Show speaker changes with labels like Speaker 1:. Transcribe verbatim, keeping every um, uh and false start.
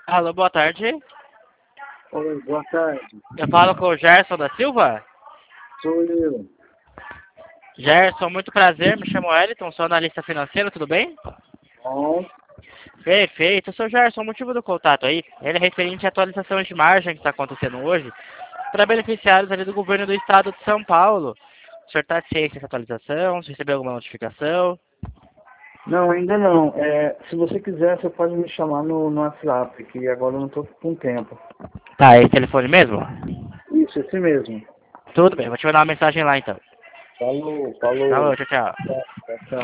Speaker 1: Alô, boa tarde.
Speaker 2: Oi, boa tarde.
Speaker 1: Eu falo com o Gerson da Silva.
Speaker 2: Sou eu.
Speaker 1: Gerson, muito prazer. Me chamo Wellington, sou analista financeiro, tudo bem?
Speaker 2: Bom,
Speaker 1: Perfeito. Seu Gerson, o motivo do contato aí, ele é referente à atualização de margem que está acontecendo hoje para beneficiários ali do governo do estado de São Paulo. O senhor está ciente dessa atualização? Se recebeu alguma notificação?
Speaker 2: não, ainda não. É, se você quiser, você pode me chamar no, no WhatsApp, que agora eu não estou com tempo.
Speaker 1: Tá, esse telefone mesmo?
Speaker 2: Isso, esse mesmo.
Speaker 1: Tudo bem, vou te mandar uma mensagem lá então.
Speaker 2: Falou, falou.
Speaker 1: Falou, tchau, tchau.
Speaker 2: Tchau, tchau.